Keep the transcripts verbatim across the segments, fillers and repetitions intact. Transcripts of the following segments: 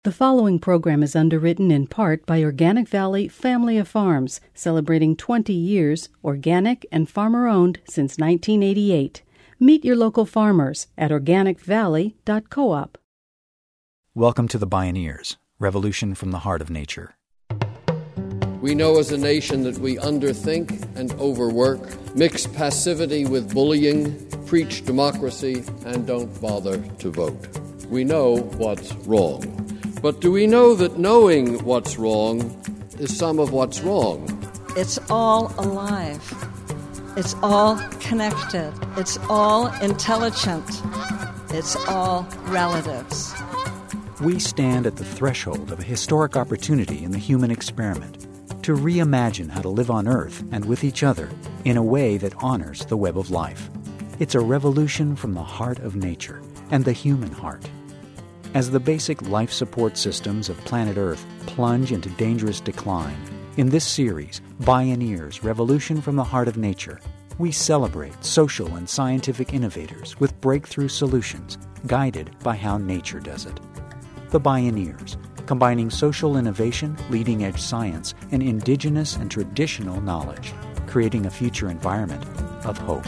The following program is underwritten in part by Organic Valley Family of Farms, celebrating twenty years, organic and farmer-owned since nineteen eighty-eight. Meet your local farmers at organic valley dot coop. Welcome to the Bioneers, Revolution from the Heart of Nature. We know as a nation that we underthink and overwork, mix passivity with bullying, preach democracy, and don't bother to vote. We know what's wrong. But do we know that knowing what's wrong is some of what's wrong? It's all alive. It's all connected. It's all intelligent. It's all relatives. We stand at the threshold of a historic opportunity in the human experiment to reimagine how to live on Earth and with each other in a way that honors the web of life. It's a revolution from the heart of nature and the human heart. As the basic life support systems of planet Earth plunge into dangerous decline, in this series, Bioneers, Revolution from the Heart of Nature, we celebrate social and scientific innovators with breakthrough solutions guided by how nature does it. The Bioneers, combining social innovation, leading-edge science, and indigenous and traditional knowledge, creating a future environment of hope.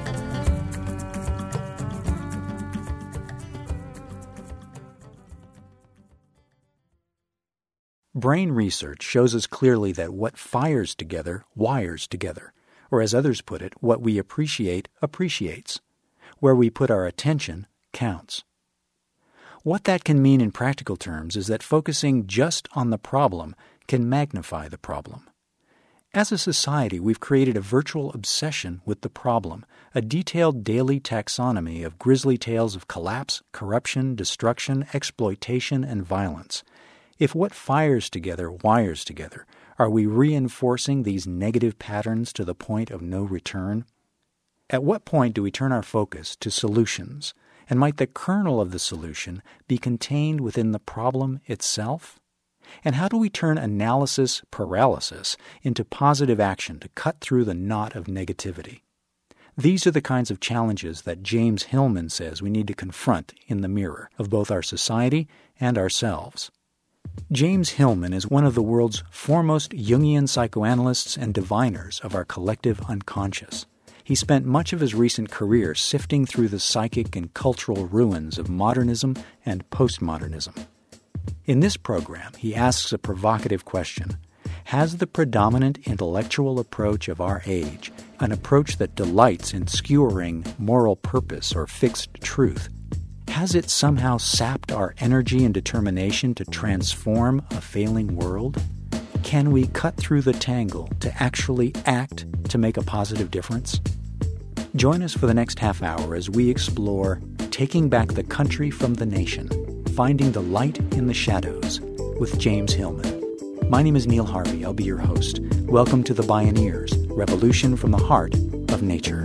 Brain research shows us clearly that what fires together wires together, or as others put it, what we appreciate appreciates. Where we put our attention counts. What that can mean in practical terms is that focusing just on the problem can magnify the problem. As a society, we've created a virtual obsession with the problem, a detailed daily taxonomy of grisly tales of collapse, corruption, destruction, exploitation, and violence. If what fires together wires together, are we reinforcing these negative patterns to the point of no return? At what point do we turn our focus to solutions, and might the kernel of the solution be contained within the problem itself? And how do we turn analysis paralysis into positive action to cut through the knot of negativity? These are the kinds of challenges that James Hillman says we need to confront in the mirror of both our society and ourselves. James Hillman is one of the world's foremost Jungian psychoanalysts and diviners of our collective unconscious. He spent much of his recent career sifting through the psychic and cultural ruins of modernism and postmodernism. In this program, he asks a provocative question. Has the predominant intellectual approach of our age, an approach that delights in skewering moral purpose or fixed truth, has it somehow sapped our energy and determination to transform a failing world? Can we cut through the tangle to actually act to make a positive difference? Join us for the next half hour as we explore Taking Back the Country from the Nation, Finding the Light in the Shadows with James Hillman. My name is Neil Harvey. I'll be your host. Welcome to the Bioneers, Revolution from the Heart of Nature.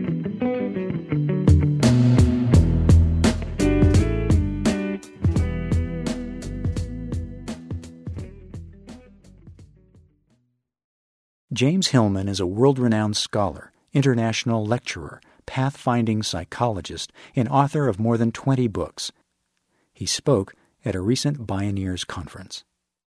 James Hillman is a world-renowned scholar, international lecturer, pathfinding psychologist, and author of more than twenty books. He spoke at a recent Bioneers conference.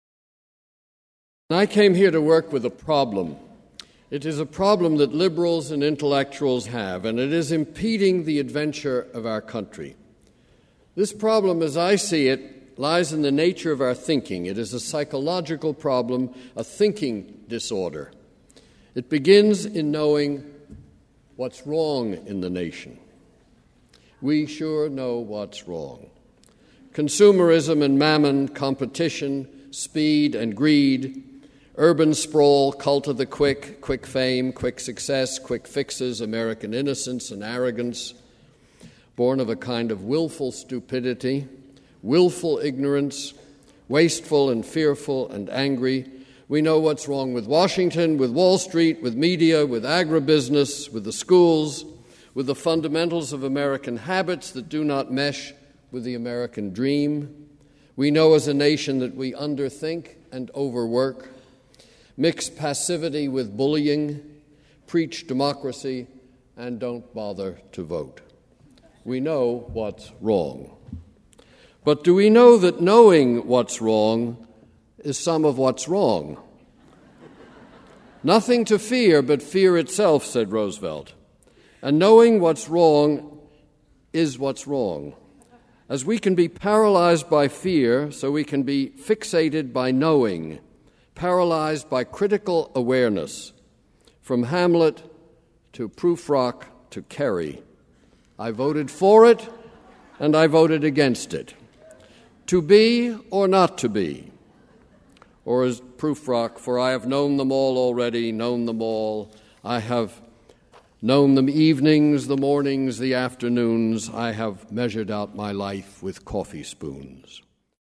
I came here to work with a problem. It is a problem that liberals and intellectuals have, and it is impeding the adventure of our country. This problem, as I see it, lies in the nature of our thinking. It is a psychological problem, a thinking disorder. It begins in knowing what's wrong in the nation. We sure know what's wrong. Consumerism and mammon, competition, speed and greed, urban sprawl, cult of the quick, quick fame, quick success, quick fixes, American innocence and arrogance, born of a kind of willful stupidity, willful ignorance, wasteful and fearful and angry. We know what's wrong with Washington, with Wall Street, with media, with agribusiness, with the schools, with the fundamentals of American habits that do not mesh with the American dream. We know as a nation that we underthink and overwork, mix passivity with bullying, preach democracy, and don't bother to vote. We know what's wrong. But do we know that knowing what's wrong is some of what's wrong? Nothing to fear but fear itself, said Roosevelt. And knowing what's wrong is what's wrong. As we can be paralyzed by fear, so we can be fixated by knowing, paralyzed by critical awareness. From Hamlet to Prufrock to Kerry, I voted for it and I voted against it. To be or not to be. Or as Prufrock, for I have known them all already, known them all. I have known them evenings, the mornings, the afternoons. I have measured out my life with coffee spoons.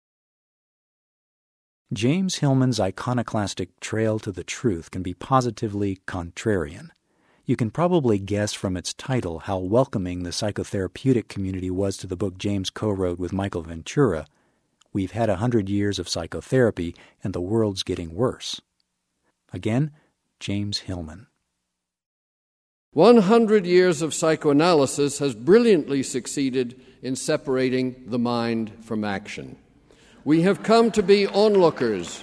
James Hillman's iconoclastic trail to the truth can be positively contrarian. You can probably guess from its title how welcoming the psychotherapeutic community was to the book James co-wrote with Michael Ventura, We've Had a Hundred Years of Psychotherapy and the World's Getting Worse. Again, James Hillman. One hundred years of psychoanalysis has brilliantly succeeded in separating the mind from action. We have come to be onlookers.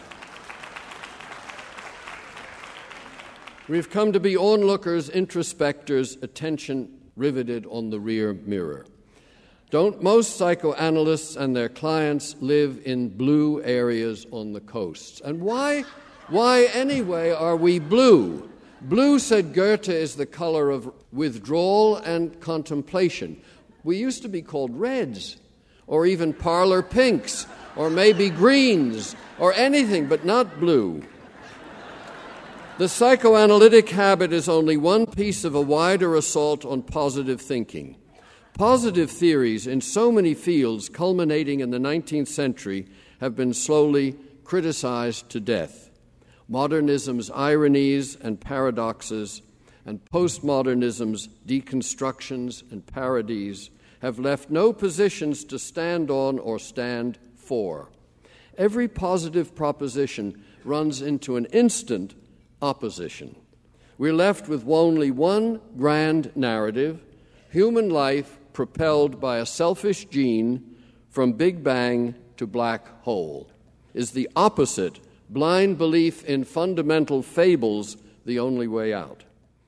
We've come to be onlookers, introspectors, attention riveted on the rear mirror. Don't most psychoanalysts and their clients live in blue areas on the coasts? And why, why anyway are we blue? Blue, said Goethe, is the color of withdrawal and contemplation. We used to be called reds, or even parlor pinks, or maybe greens, or anything, but not blue. The psychoanalytic habit is only one piece of a wider assault on positive thinking. Positive theories in so many fields, culminating in the nineteenth century, have been slowly criticized to death. Modernism's ironies and paradoxes and postmodernism's deconstructions and parodies have left no positions to stand on or stand for. Every positive proposition runs into an instant opposition. We're left with only one grand narrative: human life propelled by a selfish gene from Big Bang to black hole. Is the opposite, blind belief in fundamental fables, the only way out?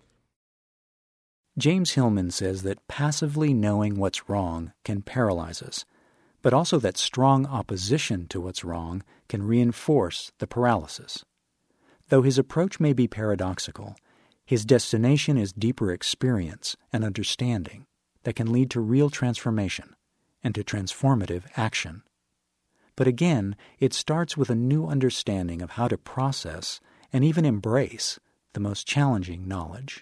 James Hillman says that passively knowing what's wrong can paralyze us, but also that strong opposition to what's wrong can reinforce the paralysis. Though his approach may be paradoxical, his destination is deeper experience and understanding that can lead to real transformation and to transformative action. But again, it starts with a new understanding of how to process and even embrace the most challenging knowledge.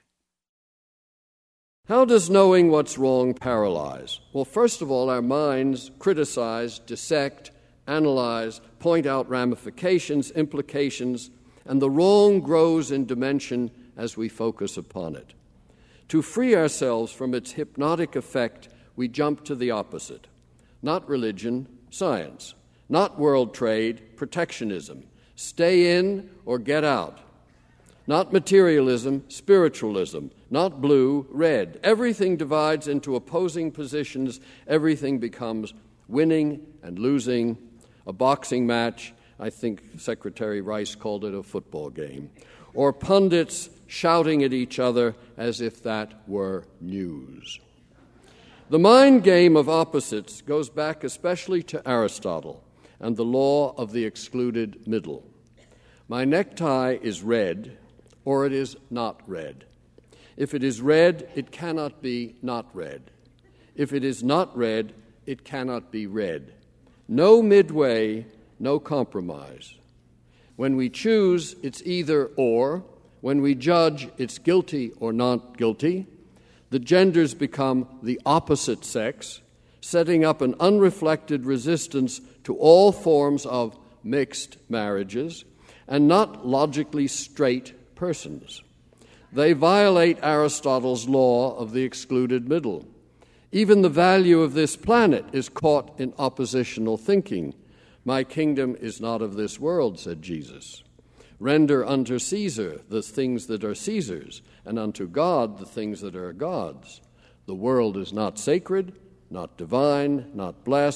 How does knowing what's wrong paralyze? Well, first of all, our minds criticize, dissect, analyze, point out ramifications, implications, and the wrong grows in dimension as we focus upon it. To free ourselves from its hypnotic effect, we jump to the opposite. Not religion, science. Not world trade, protectionism. Stay in or get out. Not materialism, spiritualism. Not blue, red. Everything divides into opposing positions. Everything becomes winning and losing, a boxing match. I think Secretary Rice called it a football game. Or pundits shouting at each other as if that were news. The mind game of opposites goes back especially to Aristotle and the law of the excluded middle. My necktie is red, or it is not red. If it is red, it cannot be not red. If it is not red, it cannot be red. No midway, no compromise. When we choose, it's either or. When we judge, it's guilty or not guilty. The genders become the opposite sex, setting up an unreflected resistance to all forms of mixed marriages and not logically straight persons. They violate Aristotle's law of the excluded middle. Even the value of this planet is caught in oppositional thinking. My kingdom is not of this world, said Jesus. Render unto Caesar the things that are Caesar's, and unto God the things that are God's. The world is not sacred, not divine, not blessed.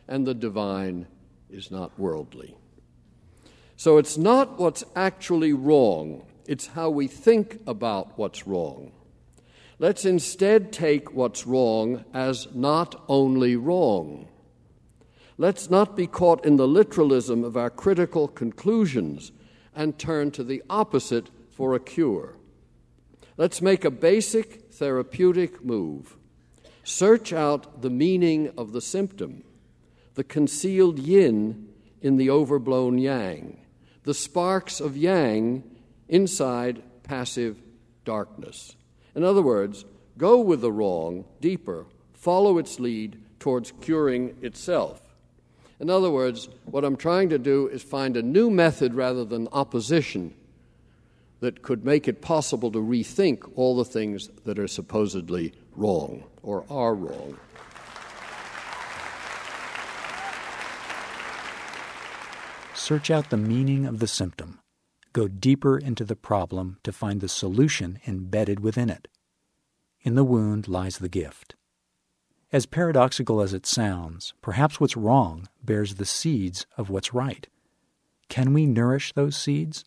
and the divine is not worldly. So it's not what's actually wrong, it's how we think about what's wrong. Let's instead take what's wrong as not only wrong. Let's not be caught in the literalism of our critical conclusions and turn to the opposite for a cure. Let's make a basic therapeutic move. Search out the meaning of the symptom, the concealed yin in the overblown yang, the sparks of yang inside passive darkness. In other words, go with the wrong deeper, follow its lead towards curing itself. In other words, what I'm trying to do is find a new method rather than opposition that could make it possible to rethink all the things that are supposedly wrong or are wrong. Search out the meaning of the symptom. Go deeper into the problem to find the solution embedded within it. In the wound lies the gift. As paradoxical as it sounds, perhaps what's wrong bears the seeds of what's right. Can we nourish those seeds?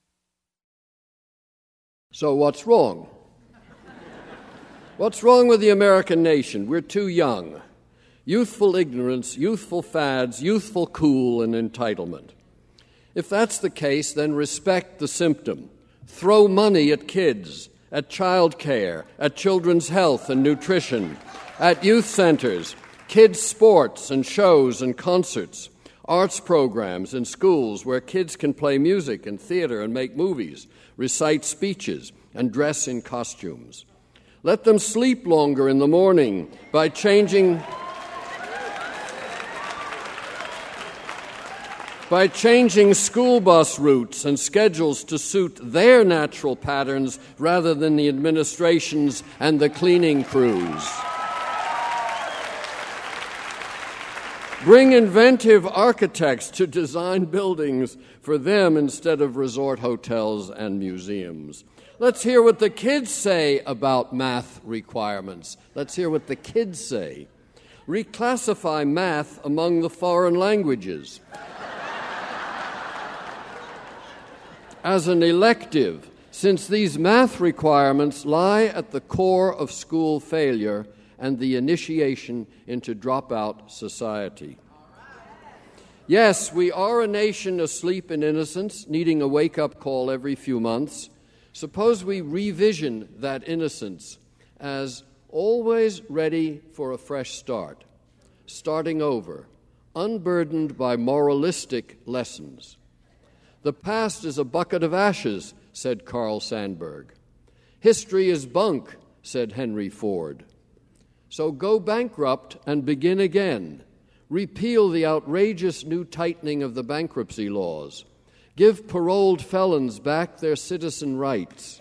So what's wrong? What's wrong with the American nation? We're too young. Youthful ignorance, youthful fads, youthful cool, and entitlement. If that's the case, then respect the symptom. Throw money at kids, at child care, at children's health and nutrition, at youth centers, kids' sports and shows and concerts, arts programs in schools where kids can play music and theater and make movies, recite speeches, and dress in costumes. Let them sleep longer in the morning by changing by changing school bus routes and schedules to suit their natural patterns rather than the administration's and the cleaning crews. Bring inventive architects to design buildings for them instead of resort hotels and museums. Let's hear what the kids say about math requirements. Let's hear what the kids say. Reclassify math among the foreign languages as an elective, since these math requirements lie at the core of school failure and the initiation into dropout society. Yes, we are a nation asleep in innocence, needing a wake-up call every few months. Suppose we revision that innocence as always ready for a fresh start, starting over, unburdened by moralistic lessons. The past is a bucket of ashes, said Carl Sandburg. History is bunk, said Henry Ford. So go bankrupt and begin again. Repeal the outrageous new tightening of the bankruptcy laws. Give paroled felons back their citizen rights.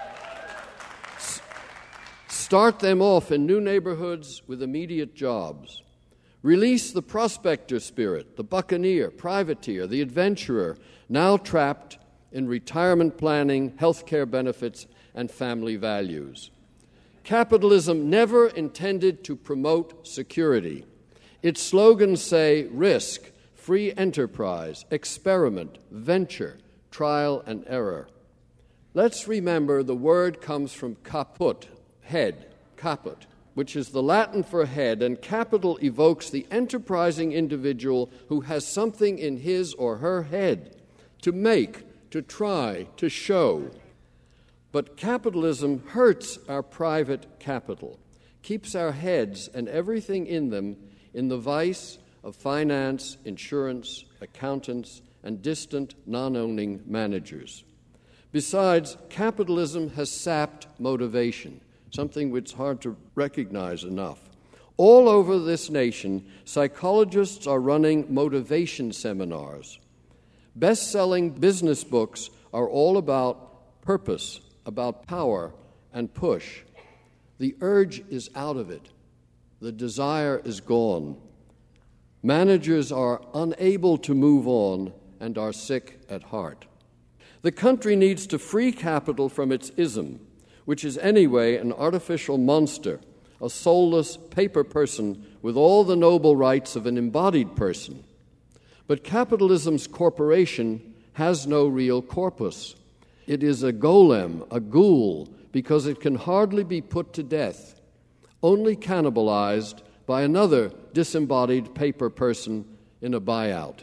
S- start them off in new neighborhoods with immediate jobs. Release the prospector spirit, the buccaneer, privateer, the adventurer, now trapped in retirement planning, health care benefits, and family values. Capitalism never intended to promote security. Its slogans say risk, free enterprise, experiment, venture, trial and error. Let's remember the word comes from caput, head, caput, which is the Latin for head, and capital evokes the enterprising individual who has something in his or her head to make, to try, to show. But capitalism hurts our private capital, keeps our heads and everything in them in the vice of finance, insurance, accountants, and distant non-owning managers. Besides, capitalism has sapped motivation, something which is hard to recognize enough. All over this nation, psychologists are running motivation seminars. Best-selling business books are all about purpose, about power and push. The urge is out of it. The desire is gone. Managers are unable to move on and are sick at heart. The country needs to free capital from its ism, which is anyway an artificial monster, a soulless paper person with all the noble rights of an embodied person. But capitalism's corporation has no real corpus. It is a golem, a ghoul, because it can hardly be put to death, only cannibalized by another disembodied paper person in a buyout.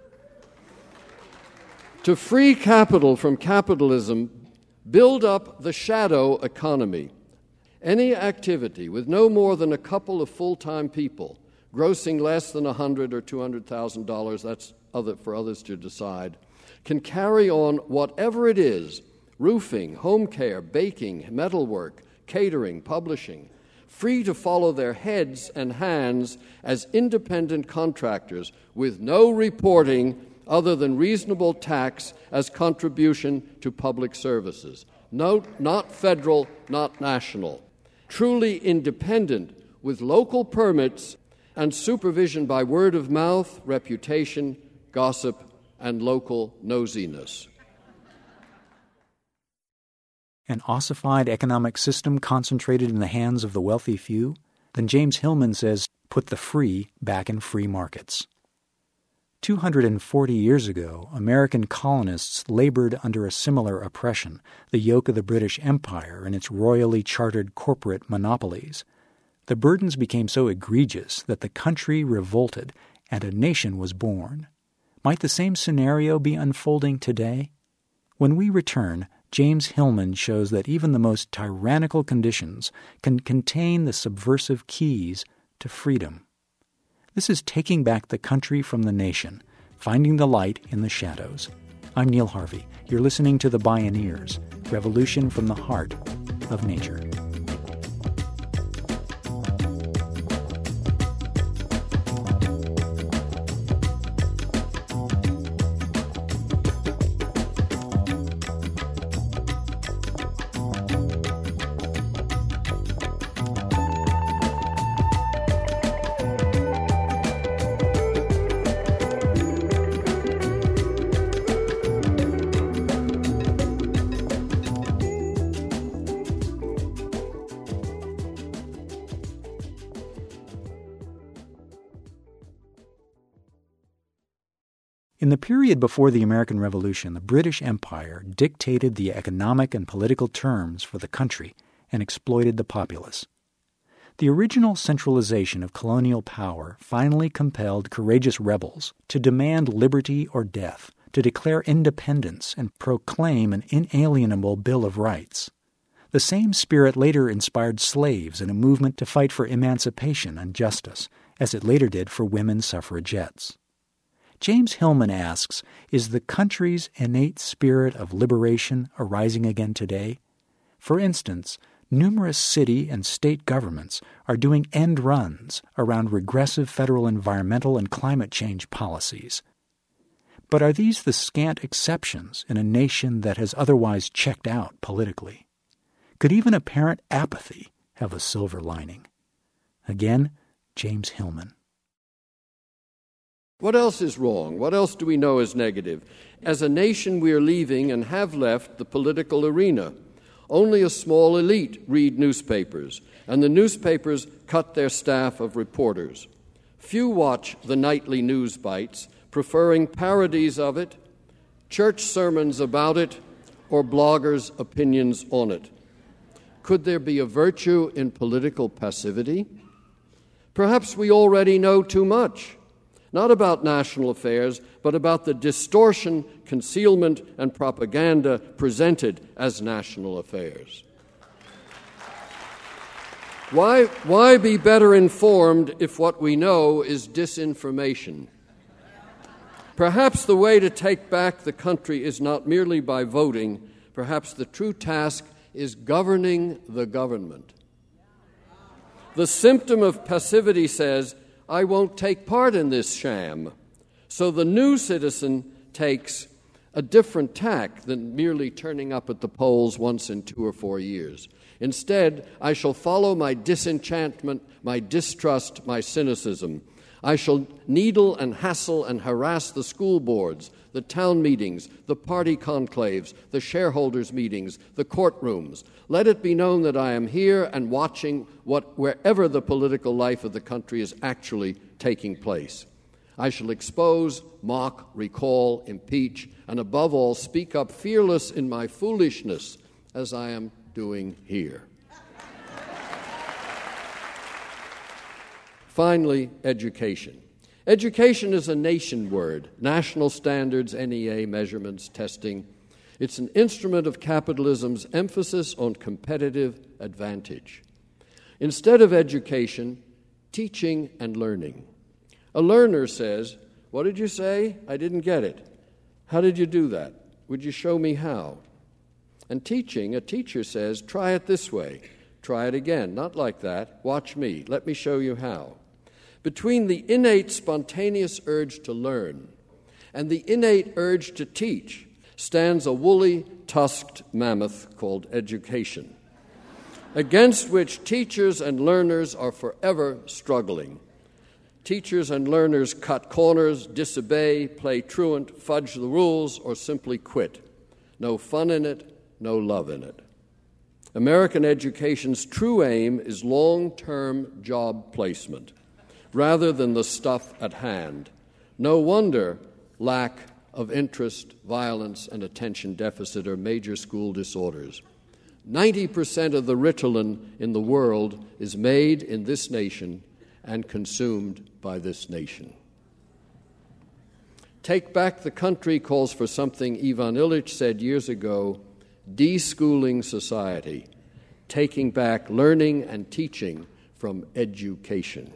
To free capital from capitalism, build up the shadow economy. Any activity with no more than a couple of full-time people, grossing less than one hundred thousand dollars or two hundred thousand dollars, that's other, for others to decide, can carry on whatever it is, roofing, home care, baking, metalwork, catering, publishing, free to follow their heads and hands as independent contractors with no reporting other than reasonable tax as contribution to public services. No, not federal, not national. Truly independent with local permits and supervision by word of mouth, reputation, gossip, and local nosiness. An ossified economic system concentrated in the hands of the wealthy few? Then James Hillman says, put the free back in free markets. Two hundred forty years ago, American colonists labored under a similar oppression, the yoke of the British Empire and its royally chartered corporate monopolies. The burdens became so egregious that the country revolted and a nation was born. Might the same scenario be unfolding today? When we return, James Hillman shows that even the most tyrannical conditions can contain the subversive keys to freedom. This is Taking Back the Country from the Nation, Finding the Light in the Shadows. I'm Neil Harvey. You're listening to The Bioneers, Revolution from the Heart of Nature. In the period before the American Revolution, the British Empire dictated the economic and political terms for the country and exploited the populace. The original centralization of colonial power finally compelled courageous rebels to demand liberty or death, to declare independence and proclaim an inalienable Bill of Rights. The same spirit later inspired slaves in a movement to fight for emancipation and justice, as it later did for women suffragettes. James Hillman asks, is the country's innate spirit of liberation arising again today? For instance, numerous city and state governments are doing end runs around regressive federal environmental and climate change policies. But are these the scant exceptions in a nation that has otherwise checked out politically? Could even apparent apathy have a silver lining? Again, James Hillman. What else is wrong? What else do we know is negative? As a nation, we are leaving and have left the political arena. Only a small elite read newspapers, and the newspapers cut their staff of reporters. Few watch the nightly news bites, preferring parodies of it, church sermons about it, or bloggers' opinions on it. Could there be a virtue in political passivity? Perhaps we already know too much. Not about national affairs, but about the distortion, concealment, and propaganda presented as national affairs. Why, why be better informed if what we know is disinformation? Perhaps the way to take back the country is not merely by voting. Perhaps the true task is governing the government. The symptom of passivity says, I won't take part in this sham. So the new citizen takes a different tack than merely turning up at the polls once in two or four years. Instead, I shall follow my disenchantment, my distrust, my cynicism. I shall needle and hassle and harass the school boards, the town meetings, the party conclaves, the shareholders' meetings, the courtrooms. Let it be known that I am here and watching what, wherever the political life of the country is actually taking place. I shall expose, mock, recall, impeach, and above all, speak up fearless in my foolishness, as I am doing here. Finally, education. Education is a nation word, national standards, N E A measurements, testing. It's an instrument of capitalism's emphasis on competitive advantage. Instead of education, teaching and learning. A learner says, "What did you say? I didn't get it. How did you do that? Would you show me how?" And teaching, a teacher says, "Try it this way. Try it again. Not like that. Watch me. Let me show you how." Between the innate spontaneous urge to learn and the innate urge to teach stands a woolly, tusked mammoth called education, against which teachers and learners are forever struggling. Teachers and learners cut corners, disobey, play truant, fudge the rules, or simply quit. No fun in it, no love in it. American education's true aim is long-term job placement, rather than the stuff at hand. No wonder lack of interest, violence, and attention deficit are major school disorders. ninety percent of the Ritalin in the world is made in this nation and consumed by this nation. Take Back the Country calls for something Ivan Illich said years ago, deschooling society, taking back learning and teaching from education.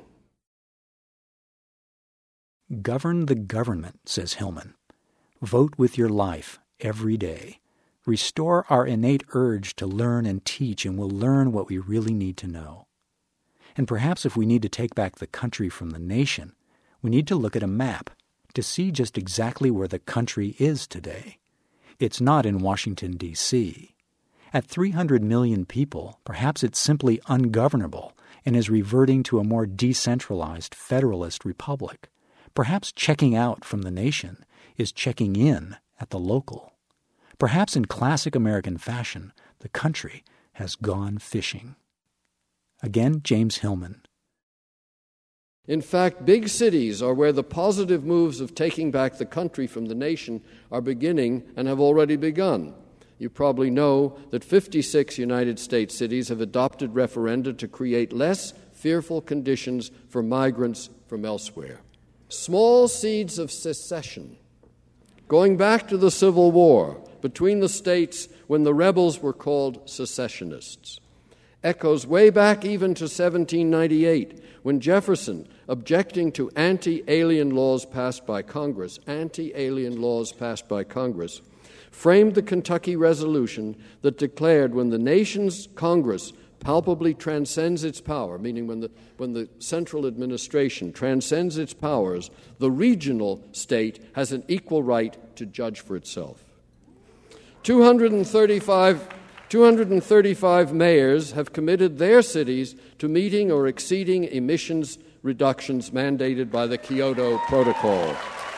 Govern the government, says Hillman. Vote with your life every day. Restore our innate urge to learn and teach, and we'll learn what we really need to know. And perhaps if we need to take back the country from the nation, we need to look at a map to see just exactly where the country is today. It's not in Washington, D C At three hundred million people, perhaps it's simply ungovernable and is reverting to a more decentralized federalist republic. Perhaps checking out from the nation is checking in at the local. Perhaps in classic American fashion, the country has gone fishing. Again, James Hillman. In fact, big cities are where the positive moves of taking back the country from the nation are beginning and have already begun. You probably know that fifty-six United States cities have adopted referenda to create less fearful conditions for migrants from elsewhere. Small seeds of secession, going back to the Civil War between the states when the rebels were called secessionists, echoes way back even to seventeen ninety-eight, when Jefferson, objecting to anti-alien laws passed by Congress, anti-alien laws passed by Congress, framed the Kentucky Resolution that declared when the nation's Congress palpably transcends its power, meaning when the, when the central administration transcends its powers, the regional state has an equal right to judge for itself. two hundred thirty-five, two hundred thirty-five mayors have committed their cities to meeting or exceeding emissions reductions mandated by the Kyoto Protocol.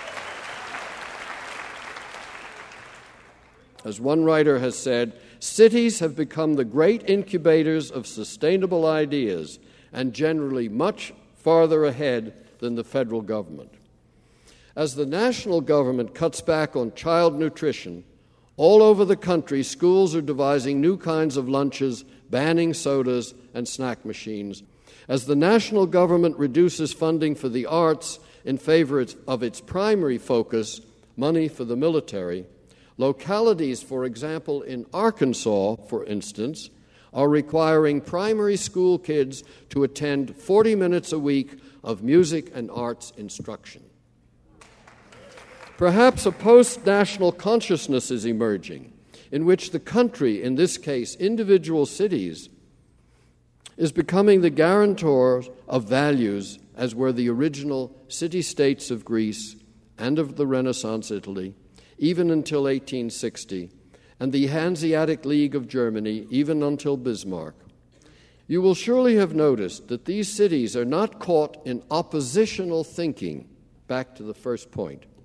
As one writer has said, cities have become the great incubators of sustainable ideas and generally much farther ahead than the federal government. As the national government cuts back on child nutrition, all over the country, schools are devising new kinds of lunches, banning sodas and snack machines. As the national government reduces funding for the arts in favor of its primary focus, money for the military, localities, for example, in Arkansas, for instance, are requiring primary school kids to attend forty minutes a week of music and arts instruction. Perhaps a post-national consciousness is emerging, in which the country, in this case individual cities, is becoming the guarantor of values as were the original city-states of Greece and of the Renaissance Italy, even until eighteen sixty, and the Hanseatic League of Germany, even until Bismarck. You will surely have noticed that these cities are not caught in oppositional thinking, back to the first point.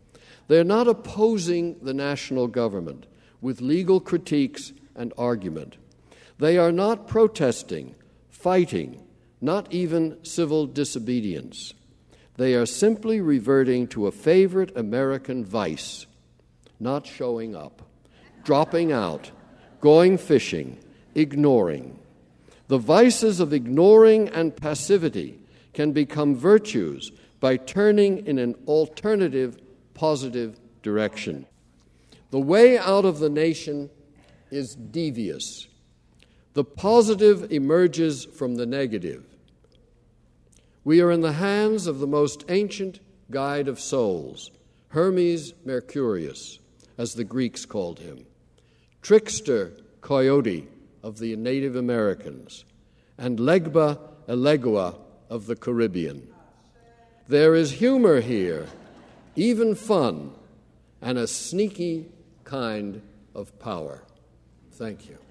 They're not opposing the national government with legal critiques and argument. They are not protesting, fighting, not even civil disobedience. They are simply reverting to a favorite American vice, not showing up, dropping out, going fishing, ignoring. The vices of ignoring and passivity can become virtues by turning in an alternative, positive direction. The way out of the nation is devious. The positive emerges from the negative. We are in the hands of the most ancient guide of souls, Hermes Mercurius, as the Greeks called him, trickster Coyote of the Native Americans, and Legba Elegua of the Caribbean. There is humor here, even fun, and a sneaky kind of power. Thank you.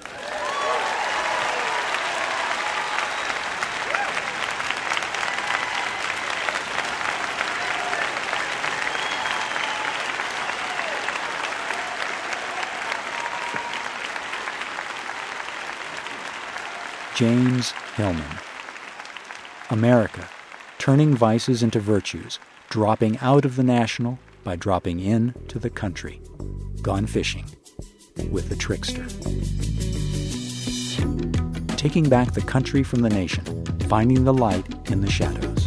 James Hillman. America, turning vices into virtues, dropping out of the national by dropping in to the country. Gone fishing with the trickster. Taking back the country from the nation, finding the light in the shadows.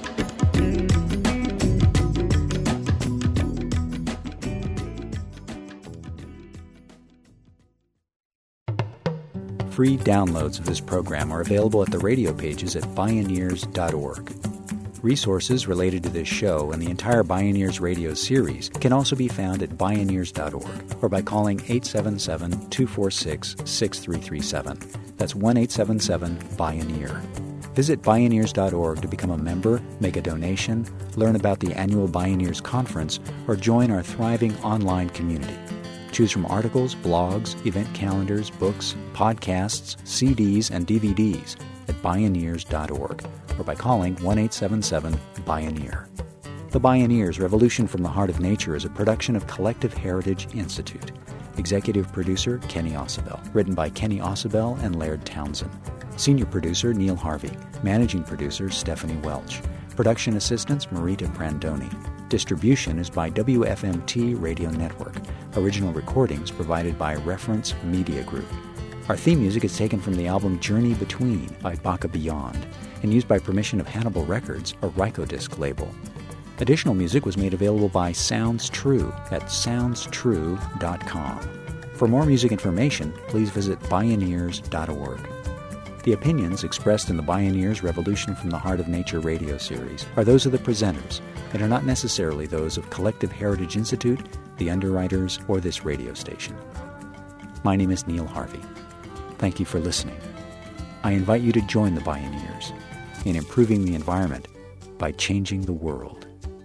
Free downloads of this program are available at the radio pages at Bioneers dot org. Resources related to this show and the entire Bioneers radio series can also be found at Bioneers dot org or by calling eight seven seven, two four six, six three three seven. That's one eight seven seven, Bioneer. Visit Bioneers dot org to become a member, make a donation, learn about the annual Bioneers Conference, or join our thriving online community. Choose from articles, blogs, event calendars, books, podcasts, C Ds, and D V Ds at Bioneers dot org or by calling one eight seven seven, Bioneer. The Bioneers Revolution from the Heart of Nature is a production of Collective Heritage Institute. Executive producer, Kenny Ausubel. Written by Kenny Ausubel and Laird Townsend. Senior producer, Neil Harvey. Managing producer, Stephanie Welch. Production assistants, Marita Prandoni. Distribution is by W F M T Radio Network. Original recordings provided by Reference Media Group. Our theme music is taken from the album Journey Between by Baka Beyond and used by permission of Hannibal Records, a Rykodisc label. Additional music was made available by Sounds True at sounds true dot com. For more music information, please visit Bioneers dot org. The opinions expressed in the Bioneers Revolution from the Heart of Nature radio series are those of the presenters and are not necessarily those of Collective Heritage Institute, the underwriters, or this radio station. My name is Neil Harvey. Thank you for listening. I invite you to join the Bioneers in improving the environment by changing the world.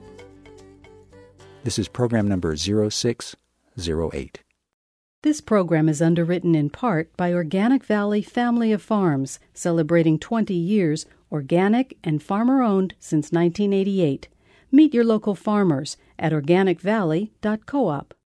This is program number zero six zero eight. This program is underwritten in part by Organic Valley Family of Farms, celebrating twenty years, organic and farmer-owned since nineteen eighty-eight. Meet your local farmers at organic valley dot coop.